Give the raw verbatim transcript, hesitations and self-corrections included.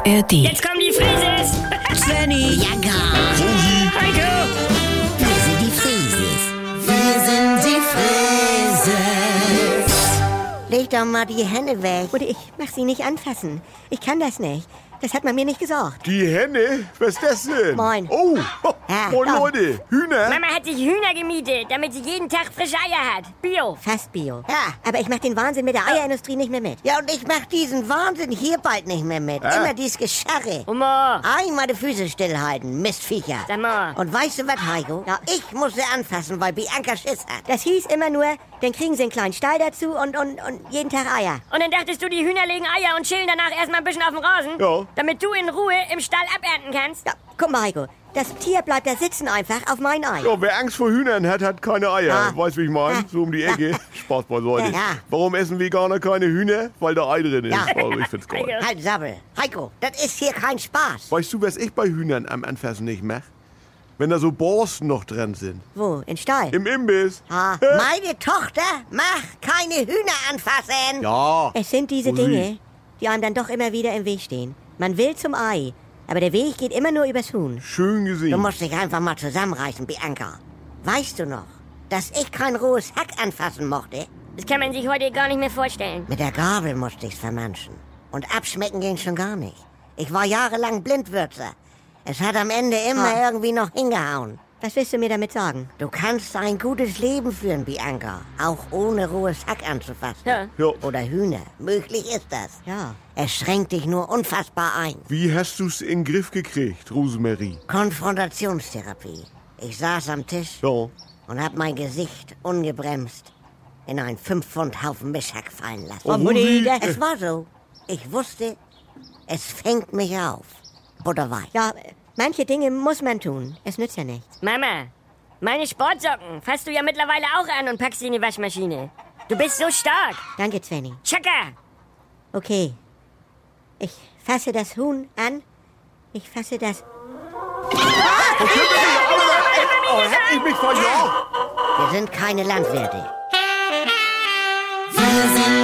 R D. Jetzt kommen die Frises! Svenny! Ja, gar. Heiko! Wir sind die Frieses. Wir sind die Frieses. Leg doch mal die Hände weg. Oder ich mach sie nicht anfassen. Ich kann das nicht. Das hat man mir nicht gesagt. Die Henne? Was ist das denn? Moin. Oh, Ja. moin Ja. Leute. Hühner? Mama hat sich Hühner gemietet, damit sie jeden Tag frische Eier hat. Bio. Fast Bio. Ja. Aber ich mach den Wahnsinn mit der Eierindustrie nicht mehr mit. Ja, und ich mach diesen Wahnsinn hier bald nicht mehr mit. Hä? Immer dies Gescharre. Oma, Einmal die Füße stillhalten, Mistviecher. sag mal. Und weißt du was, Heiko? Ja. Ich muss sie anfassen, weil Bianca Schiss hat. Das hieß immer nur, dann kriegen sie einen kleinen Stall dazu und, und, und jeden Tag Eier. Und dann dachtest du, die Hühner legen Eier und chillen danach erstmal ein bisschen auf dem Rasen? Ja. Damit du in Ruhe im Stall abernten kannst? Ja, guck mal, Heiko. Das Tier bleibt da sitzen einfach auf mein Ei. Ja, wer Angst vor Hühnern hat, hat keine Eier. Ja. Weißt du, wie ich meine? Ja. So um die Ecke. Spaß beiseite. Ja. Warum essen Veganer keine Hühner? Weil da Ei drin ist. Ja. Also ich find's geil. Heiko. Halt, Sabbel. Heiko, das ist hier kein Spaß. Weißt du, was ich bei Hühnern am Anfassen nicht mach? Wenn da so Borsten noch dran sind. Wo? In Stall? Im Imbiss. Ah, meine Tochter, mach keine Hühner anfassen. Ja. Es sind diese Musik. Dinge, die einem dann doch immer wieder im Weg stehen. Man will zum Ei, aber der Weg geht immer nur übers Huhn. Schön Du gesehen. musst dich einfach mal zusammenreißen, Bianca. Weißt du noch, dass ich kein rohes Hack anfassen mochte? Das kann man sich heute gar nicht mehr vorstellen. Mit der Gabel musste ich's vermanschen. Und abschmecken ging schon gar nicht. Ich war jahrelang Blindwürzer. Es hat am Ende immer Ah. irgendwie noch hingehauen. Was willst du mir damit sagen? Du kannst ein gutes Leben führen, Bianca. Auch ohne rohes Hack anzufassen. Ja. Ja. Oder Hühner. Möglich ist das. Ja. Es schränkt dich nur unfassbar ein. Wie hast du's in den Griff gekriegt, Rosemarie? Konfrontationstherapie. Ich saß am Tisch Ja. und hab mein Gesicht ungebremst in einen fünf Pfund Haufen Mischhack fallen lassen. Oh, Mutti. Es war so. Ich wusste, es fängt mich auf. Butterweich. Ja, manche Dinge muss man tun. Es nützt ja nichts. Mama, meine Sportsocken fasst du ja mittlerweile auch an und packst sie in die Waschmaschine. Du bist so stark. Danke, Svenny. Chaka! Okay. Ich fasse das Huhn an. Ich fasse das... Oh, hab ich mich verjagt? Wir sind keine Landwirte. Wir sind